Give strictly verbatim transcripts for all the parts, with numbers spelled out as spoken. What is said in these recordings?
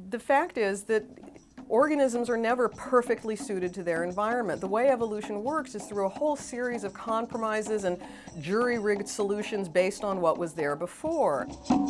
the fact is that organisms are never perfectly suited to their environment. The way evolution works is through a whole series of compromises and jury-rigged solutions based on what was there before.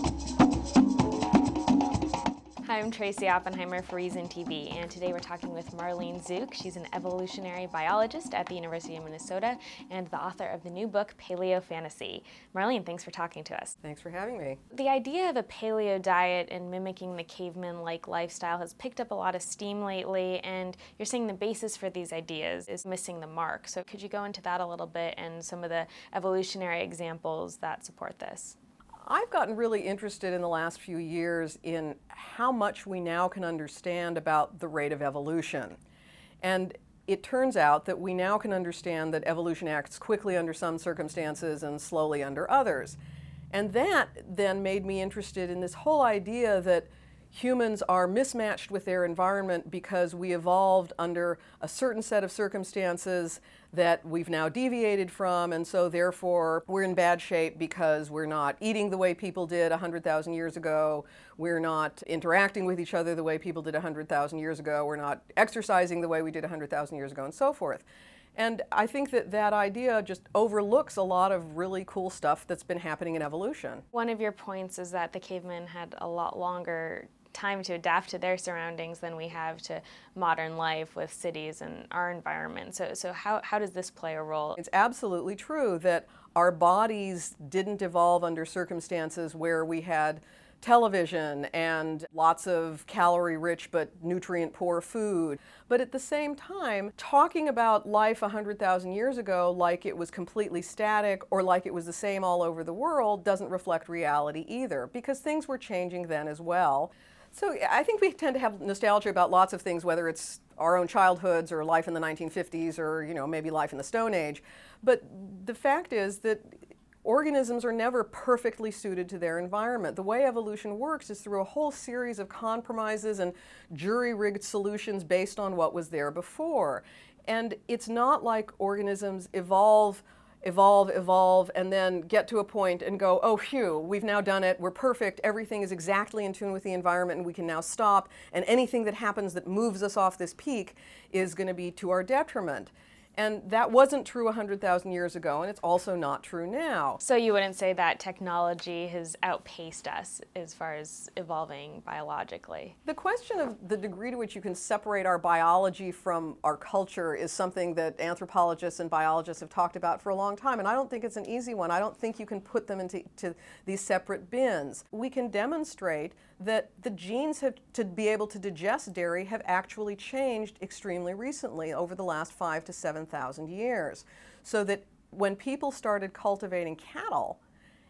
Hi, I'm Tracy Oppenheimer for Reason T V, and today we're talking with Marlene Zuk. She's an evolutionary biologist at the University of Minnesota and the author of the new book, Paleo Fantasy. Marlene, thanks for talking to us. Thanks for having me. The idea of a paleo diet and mimicking the caveman-like lifestyle has picked up a lot of steam lately, and you're saying the basis for these ideas is missing the mark. So could you go into that a little bit and some of the evolutionary examples that support this? I've gotten really interested in the last few years in how much we now can understand about the rate of evolution. And it turns out that we now can understand that evolution acts quickly under some circumstances and slowly under others. And that then made me interested in this whole idea that humans are mismatched with their environment because we evolved under a certain set of circumstances that we've now deviated from, and so therefore we're in bad shape because we're not eating the way people did one hundred thousand years ago, we're not interacting with each other the way people did one hundred thousand years ago, we're not exercising the way we did one hundred thousand years ago, and so forth. And I think that that idea just overlooks a lot of really cool stuff that's been happening in evolution. One of your points is that the cavemen had a lot longer time to adapt to their surroundings than we have to modern life with cities and our environment. So, so how, how does this play a role? It's absolutely true that our bodies didn't evolve under circumstances where we had television and lots of calorie-rich but nutrient-poor food. But at the same time, talking about life one hundred thousand years ago like it was completely static or like it was the same all over the world doesn't reflect reality either, because things were changing then as well. So I think we tend to have nostalgia about lots of things, whether it's our own childhoods or life in the nineteen fifties or, you know, maybe life in the Stone Age. But the fact is that organisms are never perfectly suited to their environment. The way evolution works is through a whole series of compromises and jury-rigged solutions based on what was there before. And it's not like organisms evolve evolve, evolve, and then get to a point and go, oh, phew, we've now done it, we're perfect, everything is exactly in tune with the environment and we can now stop, and anything that happens that moves us off this peak is going to be to our detriment. And that wasn't true one hundred thousand years ago, and it's also not true now. So you wouldn't say that technology has outpaced us as far as evolving biologically? The question of the degree to which you can separate our biology from our culture is something that anthropologists and biologists have talked about for a long time, and I don't think it's an easy one. I don't think you can put them into to these separate bins. We can demonstrate that the genes have, to be able to digest dairy have actually changed extremely recently over the last five to seven thousand years. So that when people started cultivating cattle,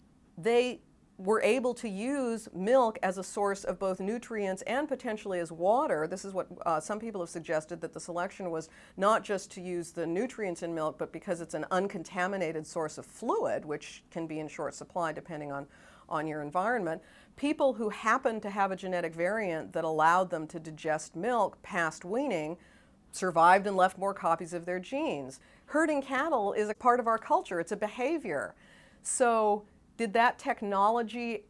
they were able to use milk as a source of both nutrients and potentially as water. This is what uh, some people have suggested, that the selection was not just to use the nutrients in milk, but because it's an uncontaminated source of fluid, which can be in short supply depending on on your environment. People who happened to have a genetic variant that allowed them to digest milk past weaning survived and left more copies of their genes. Herding cattle is a part of our culture, it's a behavior. So did that technology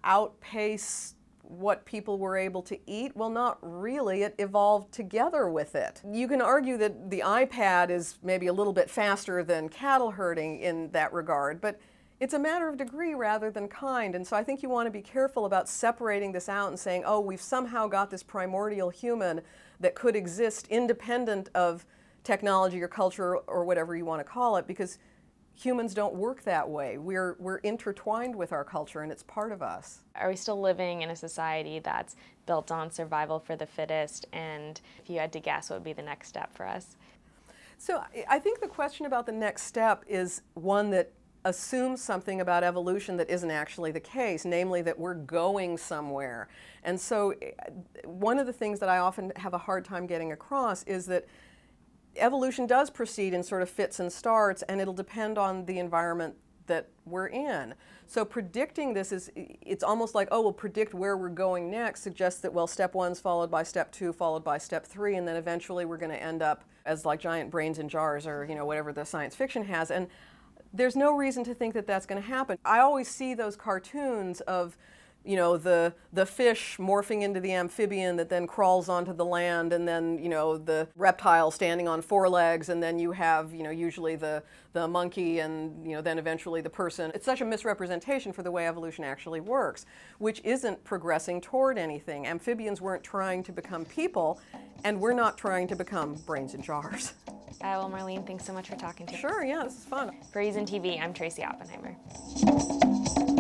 outpace what people were able to eat? Well, not really. It evolved together with it. You can argue that the iPad is maybe a little bit faster than cattle herding in that regard, but it's a matter of degree rather than kind, and so I think you want to be careful about separating this out and saying, oh, we've somehow got this primordial human that could exist independent of technology or culture or whatever you want to call it, because humans don't work that way. We're, we're intertwined with our culture and it's part of us. Are we still living in a society that's built on survival for the fittest, and if you had to guess, what would be the next step for us? So I think the question about the next step is one that assumes something about evolution that isn't actually the case, namely that we're going somewhere. And so one of the things that I often have a hard time getting across is that evolution does proceed in sort of fits and starts, and it'll depend on the environment that we're in. So predicting this is, it's almost like, oh, we'll predict where we're going next, suggests that, well, step one's followed by step two, followed by step three, and then eventually we're going to end up as like giant brains in jars, or, you know, whatever the science fiction has. And there's no reason to think that that's going to happen. I always see those cartoons of you know, the the fish morphing into the amphibian that then crawls onto the land, and then, you know, the reptile standing on four legs, and then you have, you know, usually the the monkey, and, you know, then eventually the person. It's such a misrepresentation for the way evolution actually works, which isn't progressing toward anything. Amphibians weren't trying to become people, and we're not trying to become brains in jars. Uh, well, Marlene, thanks so much for talking to me. Sure, yeah, this is fun. For Reason T V, I'm Tracy Oppenheimer.